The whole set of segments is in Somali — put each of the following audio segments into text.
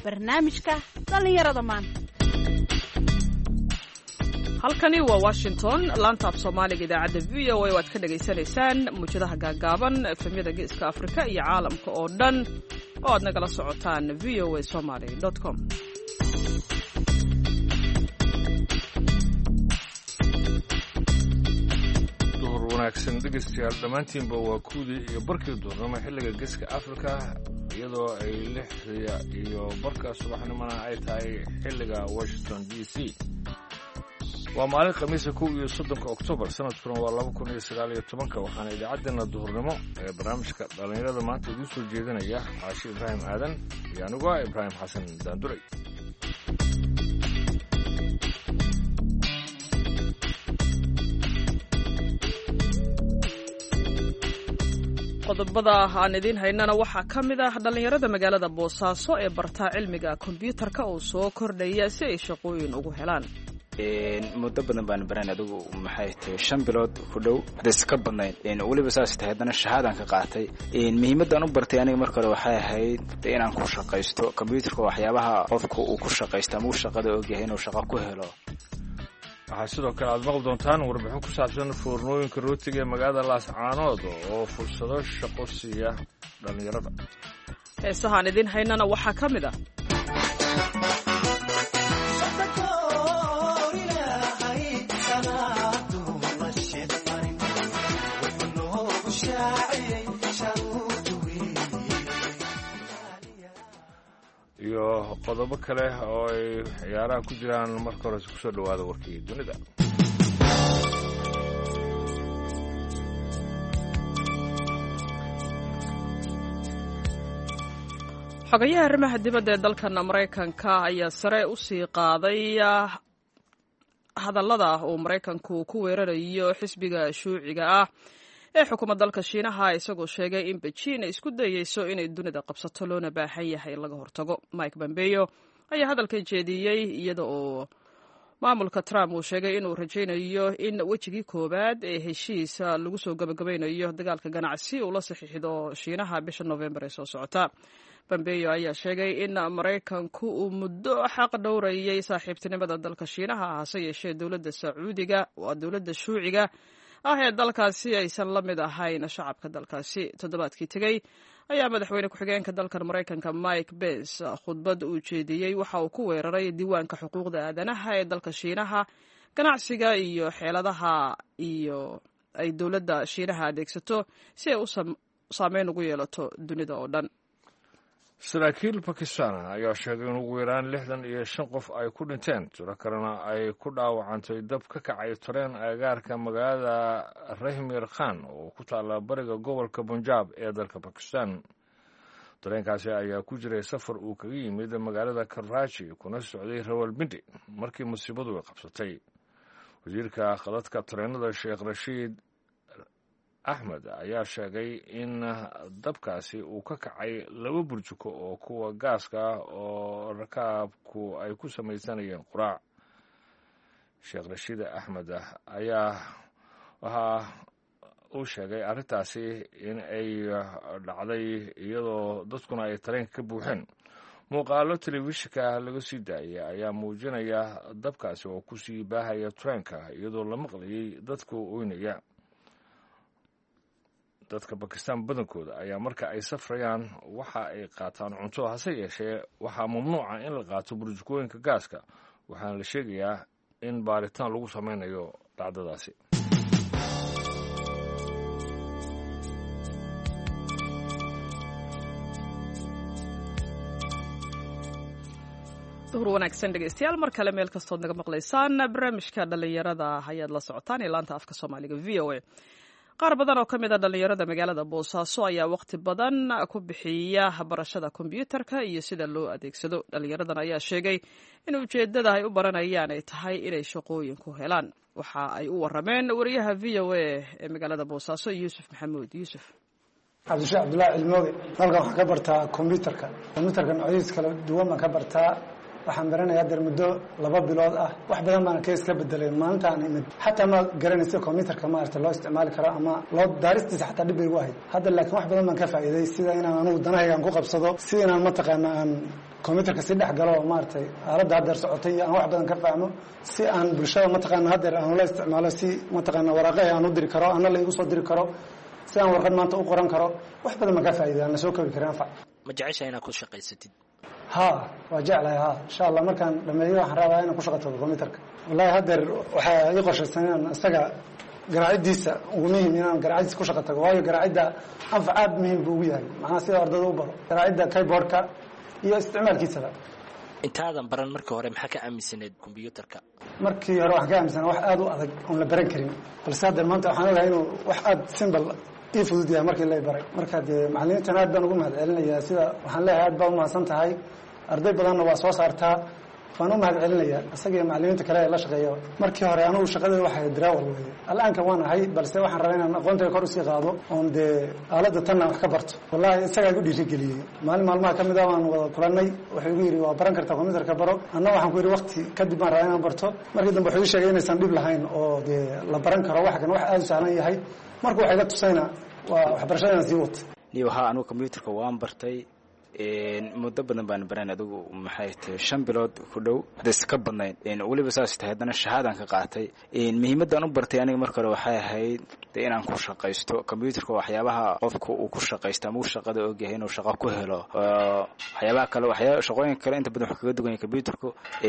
barnaamijka dhallinyarada maanta. halkani waa Washington, laanta af Soomaaliga idaacadda VOA waad ka dhageysanaysaan muujadaha gaagaaban efemyada geeska Afrika iyo caalamka oo dhan oo aad nagala socotaan voasomali.com. wanaagsan dhegeystayaal dhammaantiinba waa kuudii iyo barkii duurnimo xilliga geeska Afrika iyadoo ay 6 iyo barka subaxnimona ay tahay xilliga Washington DC. waa maalin khamiisa 1 Oktoobar sanadkuna waa 2019 waxaana idaacaddeenna duhurnimo ee barnaamijka dhallinyarada maanta idiin soo jeedinaya Caashi Ibraahim Aadan iyo anigu Ibraahim Xasan Daanduray. qodobada aan idin haynana waxaa ka mid ah dhallinyarada magaalada Boosaaso ee barta cilmiga kombiyuutarka oo soo kordhaya si ay shaqooyin ugu helaan. muddo badan baan baran adigu maxay tahay 5 bilood ku dhow hadis ka badnayn waliba saas tahay hadana shahaadan ka qaatay muhiimadan u bartay aniga marka hore waxay ahayd inaan ku shaqaysto kombiyuutarka waxyaabaha qofku uu ku shaqaysto ama shaqada og yahay inuu shaqo ku helo. waxaa sidoo kale aad maqli doontaan warbixin ku saabsan foornooyinka rootiga ee magaalada Laascaanood oo fursado shaqo siiya dhallinyarada. heesahaan idin haynana waxaa ka mid ah iyo qodobo kale oo ay ciyaaraha ku jiraan. marka hore ku soo dhawaada warkii dunida. xogayaha arrimaha dibadda ee dalkan Mareykanka ayaa sare u sii qaaday hadallada uu Mareykanku ku weerarayo xisbiga shuuciga ah ee xukuumadda dalka Shiinaha isagoo sheegay in Beijing ay isku dayayso inay dunida qabsato loona baahan yahay laga hortago. Mike Pompeo ayaa hadalka jeediyey iyada oo maamulka Trump uu sheegay inuu rajaynayo in wejigii koowaad ee heshiisa lagu soo gabagabeynayo dagaalka ganacsi uu la saxiixdo Shiinaha bisha November ee soo socota. Pompeo ayaa sheegay in Mareykanku uu muddo xaq dhowrayay saaxiibtinimada dalka Shiinaha hase yeeshee dowladda Sacuudiga waa dowladda shuuciga ah ee dalkaasi aysan la mid ahayn shacabka dalkaasi. toddobaadkii tegey ayaa madaxweyne ku-xigeenka dalkan Mareykanka Mike Pence khudbad uu jeediyey waxa uu ku weeraray diiwaanka xuquuqda aadanaha ee dalka Shiinaha, ganacsiga iyo xeeladaha iyo ay dowladda Shiinaha adeegsato si ay u saameyn ugu yeelato dunida oo dhan. saraakiil Pakistan ayaa sheegay in ugu yaraan 65 qof ay ku dhinteen, tiro kalena ay ku dhaawacantay dab ka kacay tareen agagaarka magaalada Rahimir Khan oo ku taala bariga gobolka Punjab ee dalka Pakistan. tareenkaasi ayaa ku jiray safar uu kaga yimid magaalada Karachi kuna socday Rawalpindi markii musiibadu ay qabsatay. wasiirka khadadka tareenada Sheikh Rashid Ahmed ayaa sheegay in dabkaasi uu ka kacay 2 burjiko oo kuwa gaaska oo rakaabku ay ku samaysanayeen quraac. Sheikh Rashid Ahmed ayaa waxa uu sheegay arrintaasi in ay dhacday iyadoo dadkuna ay tareenka ka buuxeen. muuqaalo telefishinka laga sii daayay ayaa muujinaya dabkaasi oo ku sii baahaya tareenka iyadoo la maqlayay dadku oynaya. dadka Pakistan badankooda ayaa marka ay safrayaan waxa ay qaataan cunto, hase yeeshee waxaa mamnuuca in la qaato burjukooyinka gaaska, waxaana la sheegayaa in baaritaan lagu sameynayo dhacdadaasi. duhur wanaagsan dhegeystayaal mar kale meel kastood naga maqlaysaan. barnaamijka dhallinyarada ayaad la socotaan ee laanta afka Soomaaliga VOA. qaar badan oo ka mid ah dhallinyarada magaalada Boosaaso ayaa waqti badan ku bixiya barashada kombiyuutarka iyo sida loo adeegsado. dhallinyaradan ayaa sheegay in ujeedada ay u baranayaan ay tahay inay shaqooyin ku helaan. waxa ay u warameen wariyaha VOA ee magaalada Boosaaso Yuusuf Maxamuud Yuusuf. cabdishaah Abdullaahi Cilmooge halkan waxaan ka bartaa kombiyuutarka noocyadiisa kala duwan baan ka bartaa. waxaan baranayaa dar muddo 2 bilood ah. wax badan baan ka iska bedelay maalintaan imid xataa ma garanayso kombiyuutarka maarta loo isticmaali karo ama loo daaristiisa xataa dhib bay ugu ahayd. hadda laakiin wax badan baan ka faa'iiday sida inaan anigu danahayga ku qabsado, sida inaan mataqaana aan computerka si dhex galo maartay aaladda hadda socotay aan wax badan ka fahmo si aan bulshada mataqaana hadda aan la isticmaalo si mataqaana waraaqaha aan u diri karo ana la igu soo diri karo si aan warqad maanta u qoran karo wax badan ma ka faa'iideyna soo koobi karaan fac ma jeceshahay inaad ku shaqaysatid ها وجعلها ها إن شاء الله مركان لما يروح رابع أنا كشغلته بالكمبيوتر والله هدر وحيقش السنين استجا قراعد ديسة ومهم أنا قراعد كشغلته وهاي قراعد أنفعاد مهم بوجيه مع سير أرض دوبر قراعد كيبورد هي استعمال كيسة intaadan baran markii hore maxaa ka aaminsaneed kombiyuutarka markii hore wax ka aaminsan wax aad u adag oo la baran karin balse hadda maanta waxaan ogahay inuu wax aad simple ii fudud yahay markii la baray marka macallimiintan aad baan ugu mahadcelinayaa sida waxaan leeyahay aad baa u mahadsan tahay arday badanna waa soo saartaa waan u mahadcelinayaa isaga iyo macallimiinta kale ee la shaqeeya markii hore anigu shaqadayda waxay diraawal weeye al'aanka waan ahay balse waxaan rabaa inaan aqoontayda kor usii qaado oon dee aaladda tanna wax ka barto wallaahi isagaa igu dhiirigeliyey maalin maalmaha ka mid ah waan wada kulannay wuxuu igu yidhi waa baran kartaa kombiyuutarka baro anna waxaan ku yidhi waqti kadib baan rabaa inaan barto markii dambe wuxuu ii sheegay inaysan dhib lahayn oo dee la baran karo wax kan wax aad u sahlan yahay marka waxay la tusayna waa waxbarashadana sii wata niyo haa anigu kombiyuutarka waan bartay muddo badan baan baran adigu maxay tahay 5 bilood ku dhow hadis ka badnayn waliba saas tahay hadana shahaadaan ka qaatay muhiimadan u bartay aniga marka hore waxay ahayd inaan ku shaqaysto kombiyuutarka waxyaabaha qofku uu ku shaqaysto ama shaqada oo yahay inuu shaqo ku helo waxyaabaha kale shaqooyin kale inta badan wax kaga duwan kombiyuutarku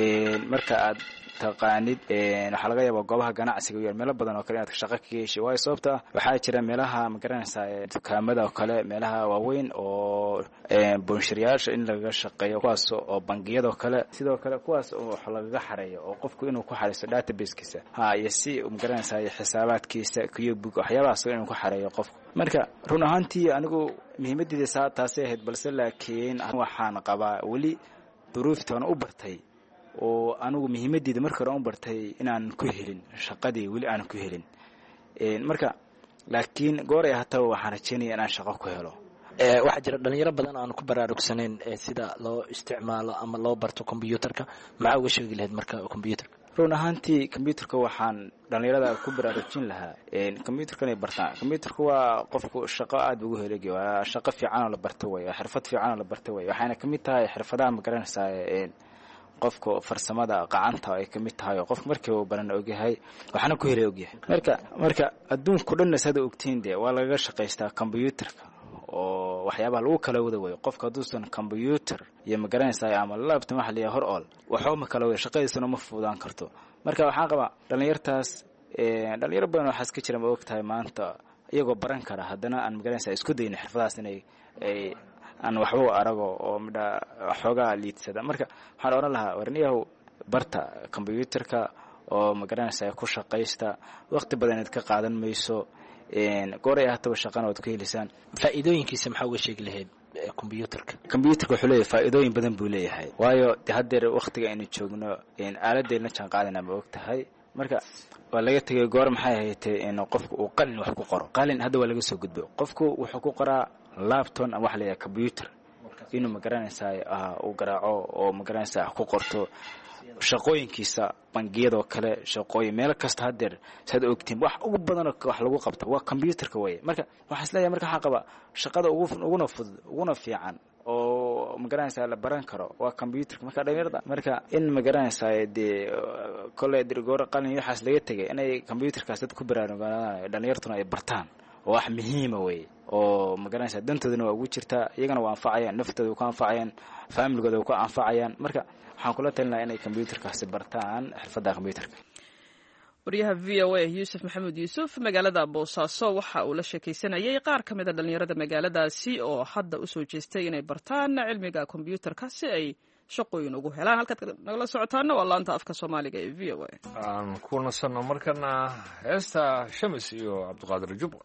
marka aad taqaanid waxa laga yaabaa goobaha ganacsiga iyo meelo badan oo kale inaad shaqo ka yeeshay way sababta waxaa jira meelaha ma garanaysaa dukaamada oo kale meelaha waaweyn oo bonshiriyaasha in laga shaqeeyo kuwaas oo bangiyada kale sidoo kale kuwaas oo wax laga xareeyo oo qofku inuu ku xariisto database-kiisa iyo si ma garanaysaa xisaabaadkiisa iyo bug waxyaabahaas inuu ku xareeyo qofku marka run ahaantii anigu muhiimaddiisa taasay ahayd balse laakiin waxaan qabaa wali duruuftan u bartay oo anigu muhiimaddeeda marka hore u bartay inaan ku helin shaqadii wali aan ku helin marka laakiin goor ay hataa waxaan rajaynayaa inaan shaqo ku helo waxaa jira dhalinyaro badan aan ku baraarugsanayn sida loo isticmaalo ama loo barto kombiyuutarka maxaa uga sheegi lahayd marka kombiyuutarka run ahaantii kombiyuutarka waxaan dhalinyarada ku baraarujin lahaa kombiyuutarka inay bartaan kombiyuutarka waa qofku shaqo aad ugu helay waa shaqo fiican oo la barto way xirfad fiican oo la barto way waxayna kamid tahay xirfadaha ma garanaysaa qofka farsamada gacanta ay kamid tahay oo qofka markii uu baran ogyahay waxana ku helay ogyahay marka adduunku dhan sada ogtiin waa laga shaqeystaa kombiyuutarka oo waxyaabaha lagu kala wada way qofka haduusan kombiyuutar iyo ma garanaysaa ama laptop waxa la hor ool waxba ma kala wada shaqadiisana ma fududaan karto marka waxaan qabaa dhalinyaro badan waxa iska jira ma ogtahay maanta iyagoo baran kara haddana aan ma garanaysaa isku dayno xirfadaas inay aan waxba arago oo midha xoogaa liidsada marka waxaan oran lahaa warniyahu barta kombiyuutarka oo ma garanaysaa ku shaqaysta waqti badan aad ka qaadan mayso goor ay hataa shaqana wad ku helisaan faa'iidooyinkiisa maxaa uga sheegi lahayd kombiyuutarka wuxuu leeyahay faa'iidooyin badan buu leeyahay waayo haddeer waqtiga aynu joogno aaladdeena jaan qaadana ma ogtahay marka waa laga tagay goor maxay ahayd in qofku uu qalin wax ku qoro qalin hadda waa laga soo gudbo qofku wuxuu ku qoraa laptop ama wax leeyahay computer inuu ma garanaysaa uu garaaco oo ma garanaysaa ku qorto shaqooyinkiisa bangiyada kale shaqooyin meel kasta haddeer saad ogtiin wax ugu badan wax lagu qabto waa computerka way marka waxa isleeyahay marka waxa qaba shaqada ugu fudud ugu fiican oo ma garanaysaa la baran karo waa computerka marka dhalinyarada marka in ma garanaysaa kole dirgoor qalin waxaas laga tagay inay computerkaas dad ku baraarugaan dhalinyartuna ay bartaan wax muhiim ah way oo ma garanaysaa dantooduna waa ugu jirtaa iyagana waa anfacayaan naftooda ku anfacayaan familygooda ku anfacayaan marka waxaan kula talinayaa inay kombiyuutarkaasi bartaan xirfadda kombiyuutarka wariyaha VOA Yuusuf Maxamed Yuusuf magaalada Boosaaso waxa uu la sheekaysanayay qaar ka mid ah dhalinyarada magaaladaasi oo hadda u soo jeestay inay bartaan cilmiga kombiyuutarka si ay shaqooyin ugu helaan halkaad nagala socotaana waa laanta afka Soomaaliga ee VOA aan ku nasano markana heesta Shamis iyo Cabdiqaadir Jubba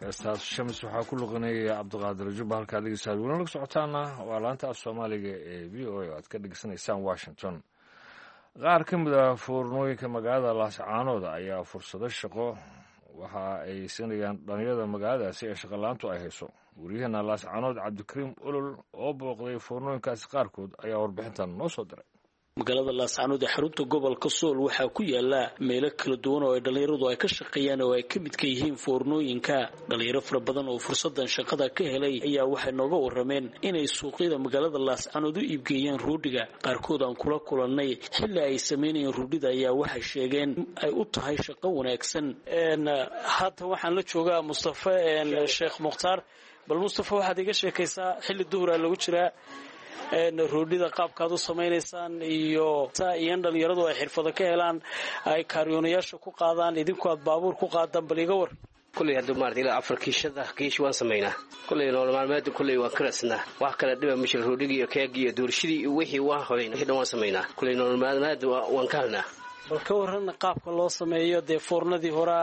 heestaas shamis waxaa ku luqinaya cabdiqaadir jubba halkaad dhegeysaa weli la socotaana waa laanta af soomaaliga ee v o a oo aad ka dhegeysanaysaan washington qaar ka mid a foornooyinka magaalada laascaanood ayaa fursado shaqo waxa ay siinayaan dhalinyarada magaaladaasi ee shaqalaantu ay hayso wariyaheenna laascaanood cabdikariim olol oo booqday foornooyinkaasi qaarkood ayaa warbixintan noo soo diray magaalada laascaanood ee xarunta gobolka sool waxaa ku yaala meelo kala duwan oo ay dhalinyaradu ay ka shaqeeyaan oo ay ka midka yihiin foornooyinka dhalinyaro fara badan oo fursadan shaqada ka helay ayaa waxay nooga warameen inay suuqyada magaalada laascaanood u iibgeeyaan roodhiga qaarkood aan kula kulannay xilli ay samaynayeen roodhida ayaa waxay sheegeen ay u tahay shaqo wanaagsan hadda waxaan la joogaa mustafa sheekh mukhtaar bal mustafa waxaad iga sheekaysaa xilli duhura lagu jiraa roodhida qaabkaad u samaynaysaan iyo dhalinyaradu ay xirfado ka helaan ay kaariyoonayaasha ku qaadaan idinku aad baabuur ku qaadaan bal iga war kulley hadduu maarata ilaa 4 kiishada kiish waan samaynaa kulley nolol maalmeed kulley waan karasnaa wax kala dhiba mishal roodhigi iyo keeg iyo doorshidii iyo wixii waan horeyn wixii dhan waan samaynaa kulley nolol maalmeed waan ka helnaa bal ka waran qaabka loo sameeyo dee foornadii hore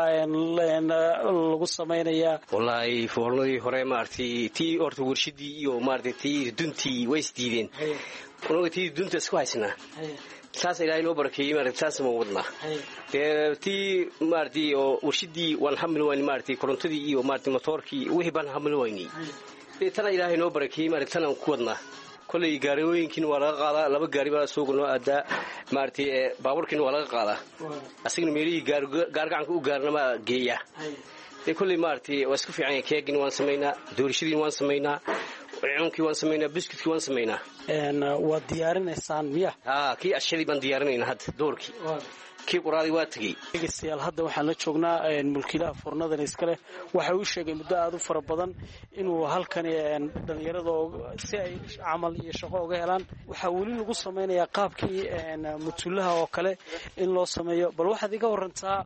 lagu samaynayaa wallaahi foornadii hore maaragtay tii horta warshidii iyo maaragtay tii duntii way isdiideen unaga tii dunta isku haysnaa saas ilaahay noo barakeeyey maaragtay saas ma wadnaa dee tii maaragtay oo warshidii waan hamil wayn maaragtay korontadii iyo maaragtay motoorkii wixii baan hamil waynay dee tana ilaahay noo barakeeyey maaragtay tanaan ku wadnaa kolley gaariyooyinkiina waa laga qaadaa 2 gaari baa suuqa noo aadaa maaragtay baabuurkiina waa laga qaadaa asigna meelihii gaargacanka u gaarnama geeya dee kolley maaragtay waa isku fiican yahay keegina waan samaynaa doorashadiina waan samaynaa cunkii waan samaynaa biskudkii waan samaynaa waad diyaarinaysaan miya kii ashadii baan diyaarinaynaa hadda doorkii kii quraadii waa tagay dhegeystayaal hadda waxaan la joognaa mulkiilaha foornadan iska leh waxa uu sheegay muddo aad u fara badan inuu halkani dhalinyarada si ay camal iyo shaqo uga helaan waxaa weli lagu samaynayaa qaabkii mutulaha oo kale in loo sameeyo bal waxaad iga warantaa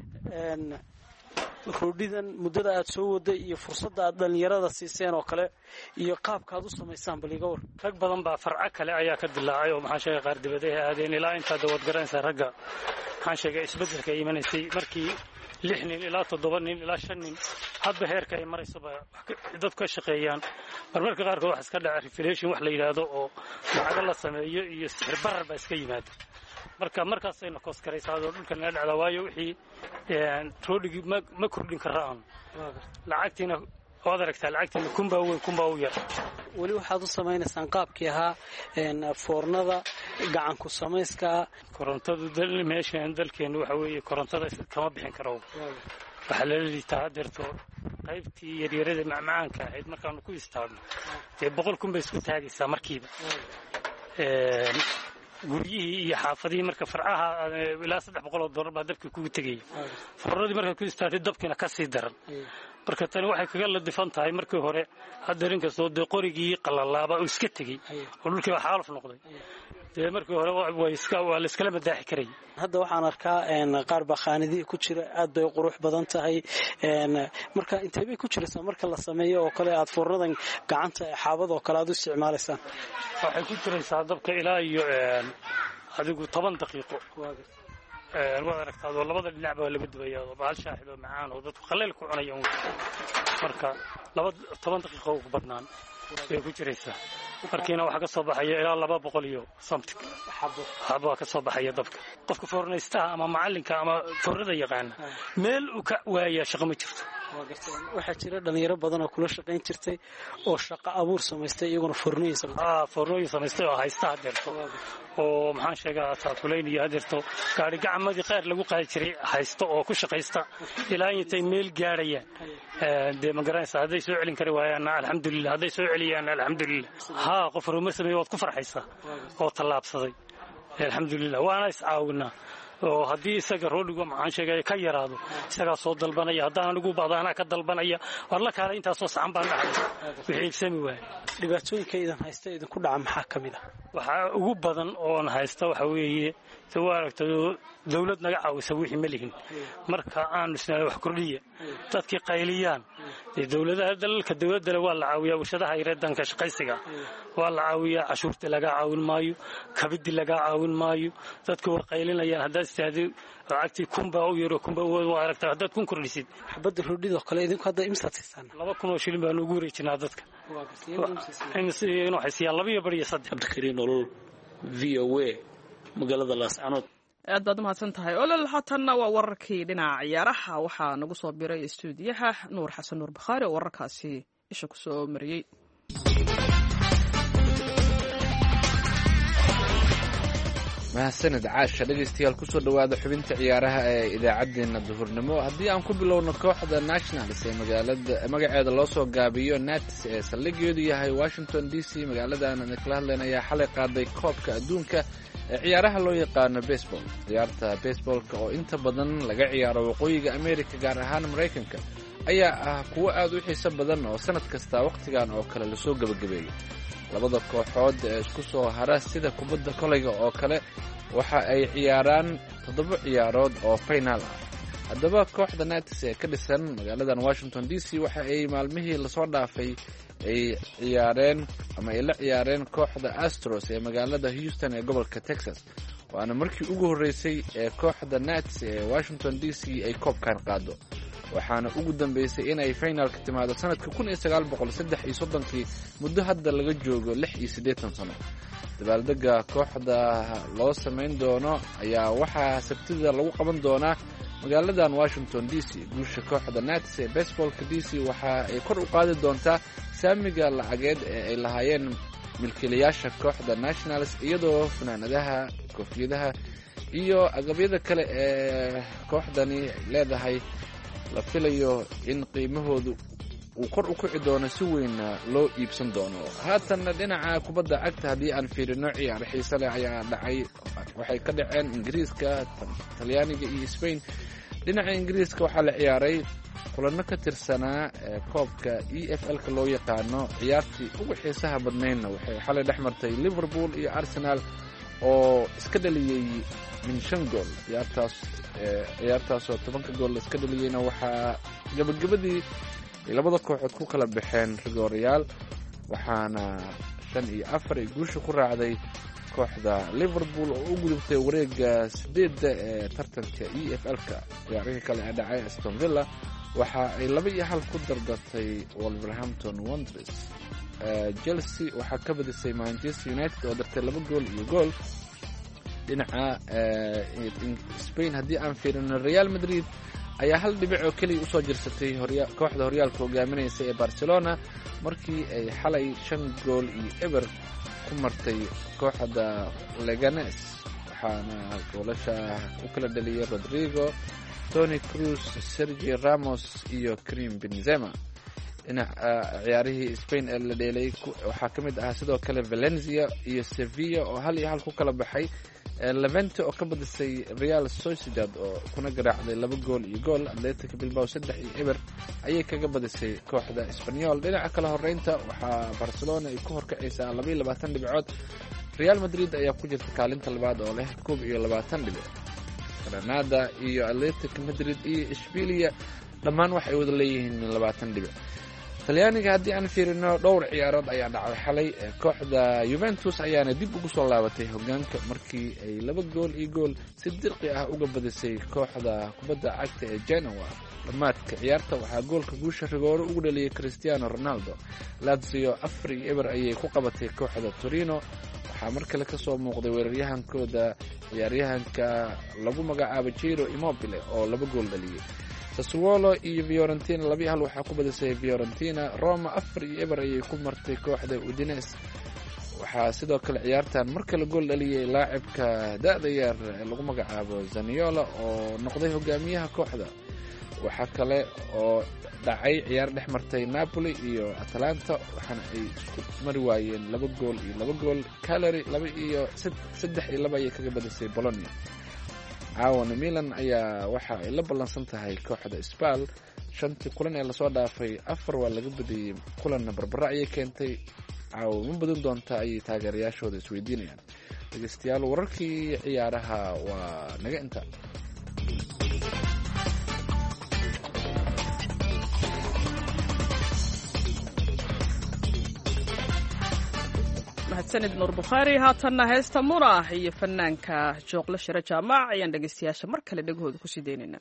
roodhidan muddada aad soo waday iyo fursadda aad dhalinyarada siiseen oo kale iyo qaabka aad u samaysaan bal iga war rag badan baa farco kale ayaa ka dilaacay oo maxaan sheegay qaar dibadaha aadeen ilaa intaa dawad garanaysaa ragga maxaan sheegay isbeddelka ay imanaysay markii 6 nin ilaa 7 nin ilaa 5 nin hadba heerka ay maraysaba dadku ka shaqeeyaan marmarka qaarkood wax iska dhaca reflation wax la yiraahdo oo lacaga la sameeyo iyo sixir barar ba iska yimaada markaasayna koos karaysaa dhulkan la dhacda waayo wixii roodhigi ma kordhin karaan lacagtiina waad aragtaa lacagtiina kunbaa u yar weli waxaad u samaynaysaan qaabkii ahaa foornada gacan ku samayska korontadu meeshan dalkeenu waxa weeye korontada kama bixin karo waxaa la liitaa hadeerto qaybtii yaryarada macmacaanka ahayd markaanu ku istaagno dee 100,000 bay isku taagaysaa markiiba guryihii iyo xaafadihii marka farcaha ilaa $300 baa dabkii kugu tegaya foornadii markaad ku istaagtay dabkiina ka sii daran marka tani waxay kaga la difan tahay markii hore hadda inkastoo dee qorigii qalalaaba uu iska tegey oo dhulkii waa xaaluf noqday dee markii hore waa la iskala madaaxi karay hadda waxaan arkaa qaar baa khaanidii ku jira aad bay qurux badan tahay marka intee bay ku jiraysaa marka la sameeyo oo kale aad foornadan gacanta xaabad oo kale aad u isticmaalaysaan waxay ku jiraysaa dabka ilaa iyo adigu 10 daqiiqo waad aragtaa oo labada dhinac baa laga dubayaa oo baal shaaxid oo macaan oo dadku qaleel ku cunayaan marka 10 daqiiqo ugu badnaan way ku jiraysaa markiina waxa ka soo baxaya ilaa 200 iyo something xabo ka soo baxaya dabka qofka foornaystaha ama macalinka ama foornada yaqaan meel uu ka waaya shaqo ma jirto waxaa jira dhalinyaro badan oo kula shaqayn jirtay oo shaqo abuur samaystay iyaguna foornooyin samaystay oo haysta hadeerto oo maxaan sheegaa taakuleynaya hadeerto gaari gacamadii qaar lagu qaadi jiray haysto oo ku shaqaysta ilaa intay meel gaarayaan dee ma garanaysaa hadday soo celin kari waayaan alxamdulillah hadday soo celiyaan alxamdulillah qof horumar sameeyay waad ku farxaysaa oo tallaabsaday alxamdulillah waana iscaawinaa oo haddii isaga roodhigu maxaan sheegay ka yaraado isagaa soo dalbanaya haddaan anigu baadaana ka dalbanaya war la kaalay intaasoo sacan baan dhacay wixii iibsami waay dhibaatooyinka idan haysta idinku dhaca maxaa ka mid ah waxaa ugu badan oon haysta waxa weeye waa aragtay dawlad naga caawisa wixii ma lihin marka aan isna wax kordhiya dadkii qayliyaan dowladaha dalalka dowladda waa la caawiyaa warshadaha yareedanka shaqaysiga waa la caawiyaa cashuurta laga caawin maayo kabidi laga caawin maayo dadku way qaylinayaan haddaad istaadi lacagtii kunba u yaro kunba waa aragtaa haddaad kun kordhisid xabadda roodhida kale idinku hadda imsaad siisaan 2,000 oo shilin baan ugu wareejinaa dadka waxay siiyaan 2 iyo 3 cabdikariin nolol VOA magaalada Laascaanood aad baad umahadsan tahay olol haatanna waa wararkii dhinaca ciyaaraha waxaa nagu soo biray stuudiyaha nuur xasan nuur bakhaari oo wararkaasi isha ku soo mariyey mahadsanid caasha dhegaystayaal kusoo dhowaada xubinta ciyaaraha ee idaacaddeenna duhurnimo haddii aan ku bilowno kooxda nationals ee magaceeda loo soo gaabiyo nats ee saldhigeedu yahay washington d c magaaladan kala hadleen ayaa xalay qaaday koobka adduunka ee ciyaaraha loo yaqaano baseball ciyaarta baseballka oo inta badan laga ciyaaro waqooyiga america gaar ahaan maraykanka ayaa ah kuwo aad u xiiso badan oo sanad kasta wakhtigan oo kale lasoo gebagabeeyay labada kooxood ee isku soo hara sida kubadda kolayga oo kale waxa ay ciyaaraan 7 ciyaarood oo final ah haddaba kooxda nats ee ka dhisan magaaladan washington d c waxa ay maalmihii lasoo dhaafay ay ciyaareen ama ay la ciyaareen kooxda astros ee magaalada houston ee gobolka texas waana markii ugu horreysay ee kooxda nats ee washington d c ay koobkan qaado waxaana ugu dambeysay in ay finalka timaado sanadka 1930 muddo hadda laga joogo 86 sano dabaaldega kooxda loo samayn doono ayaa waxaa sabtida lagu qaban doonaa magaaladan washington d c guusha kooxda nats ee baseballka d c waxa ay kor u qaadi doontaa saamiga lacageed ee ay lahaayeen milkiilayaasha kooxda nationals iyadoo fanaanadaha koofiyadaha iyo agabyada kale ee kooxdani leedahay la filayo in qiimahoodu uu kor u kici doono si weyn loo iibsan doono haatanna dhinaca kubadda cagta haddii aan fiirino ciyaar xiise leh ayaa dhacay waxay ka dhaceen ingiriiska talyaaniga iyo spain dhinaca ingiriiska waxaa la ciyaaray kulano ka tirsanaa koobka EFL-ka loo yaqaano ciyaartii ugu xiisaha badnaydna waxay xalay dhex martay liverpool iyo arsenal oo iska dhaliyey min 5 gool ciyaartaasoo 10 gool iska dhaliyeyna waxaa gabagabadii labada kooxood ku kala baxeen rigoorayaal waxaana 5-4 ay guusha ku raacday kooxda liverpool oo u gudubtay wareega 8 ee tartanka EFL-ka ciyaarihii kale ee dhacay aston villa waxa ay 2-1 ku dardartay wolverhampton wanderers chelsea waxaa ka badisay manchester united oo dartay 2 gool iyo gool dhinaca spain haddii aan fiirino real madrid ayaa 1 dhibic oo keliya usoo jirsatay kooxda horyaalka hogaaminaysa ee barcelona markii ay xalay 5 gool iyo eber ku martay kooxda leganes waxaana goolasha u kala dhaliyay rodrigo tony cruz sergio ramos iyo karim benzema dhinaca ciyaarihii spain ee la dheelay waxaa ka mid ahaa sidoo kale valencia iyo sevilla oo 1-1 ku kala baxay levante oo ka badisay real sociedad oo kuna garaacday 2 gool iyo gool atletico bilbao 3-1 ayay kaga badisay kooxda espanyol dhinaca kala horeynta waxaa barcelona ay ku horkacaysaa 22 dhibcood real madrid ayaa ku jirta kaalinta labaad oo leh 21 dhibic granada iyo atletico madrid iyo ishbilia dhammaan waxay wada leeyihiin 20 dhibic talyaaniga haddii aan fiirino dhowr ciyaarood ayaa dhacay xalay kooxda Juventus ayaana dib ugu soo laabatay hogaanka markii ay 2 gool iyo gool si dirqi ah uga badisay kooxda kubadda cagta ee Genoa dhamaadka ciyaarta waxaa goolka guusha rigooro ugu dhaliyay Cristiano Ronaldo Lazio 4-1 ayay ku qabatay kooxda Torino waxaa markale ka soo muuqday weeraryahankooda ciyaaryahanka lagu magacaabo Ciro Immobile oo 2 gool dhaliyay Sassuolo iyo Fiorentina 2-1 waxaa ku badisay Fiorentina Roma 4-1 ayay ku martay kooxda Udinese waxaa sidoo kale ciyaartan markale gool dhaliyay laacibka da'da yar ee lagu magacaabo Zaniolo oo noqday hogaamiyaha kooxda waxaa kale oo dhacay ciyaar dhex martay Napoli iyo Atalanta waxaana ay isku mari waayeen 2 gool iyo 2 gool Cagliari 3-2 ayay kaga badisay Bologna caawana Milan ayaa waxa ay la ballansan tahay kooxda Spal 5 kulan ee lasoo dhaafay 4 waa laga badiyay kulanna barbara ayay keentay caawa ma badan doonta ayay taageerayaashooda isweydiinayaan dhegeystayaal wararkii ciyaaraha waa naga inta mahadsanid nuur bukhaari. haatanna heesta muna iyo fanaanka jooqle shire jaamac ayaan dhegaystayaasha mar kale dhegahooda kusii deynaynaa.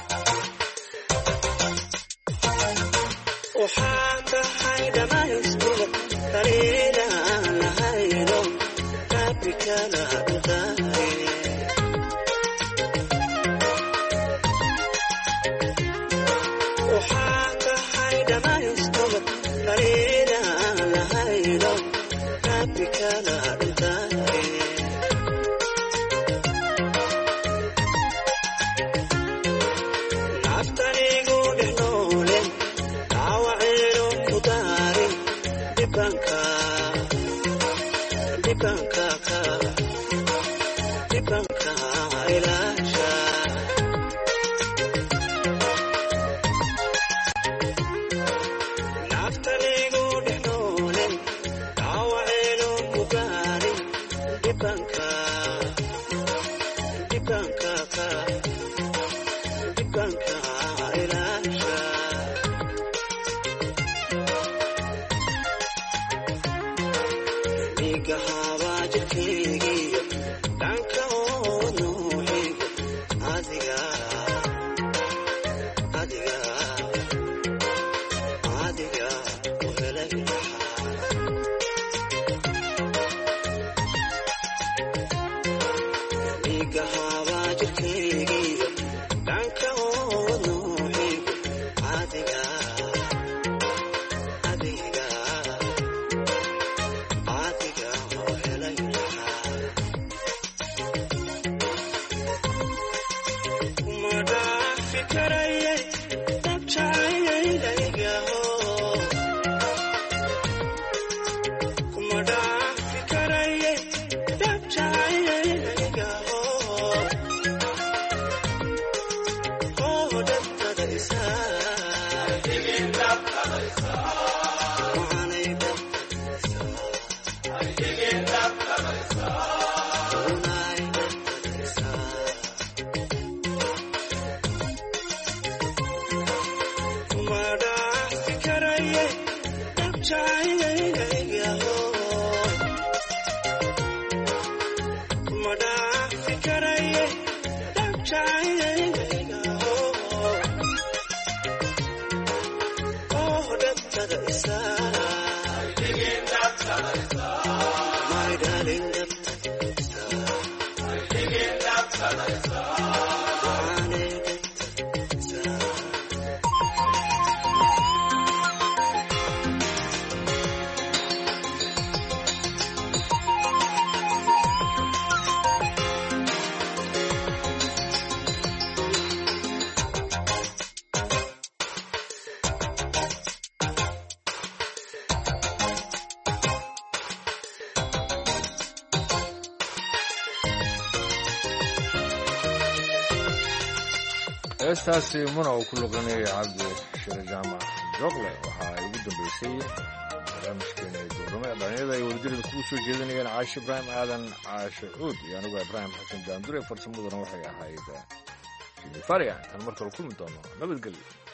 heestaasi muna uu ku luqanayay cabdi shire jaamac jooqle waxa ay ugu dambeysay barnaamijkeena doorame dhalinyarada ay wadajirada kugu soo jeedinayeen caashe ibraahim aadan caashe cuud iyo anigu ibraahim xasan daandure farsamaduna waxay ahayd jimi faria intaan mar kale kulmi doono nabadgelyo.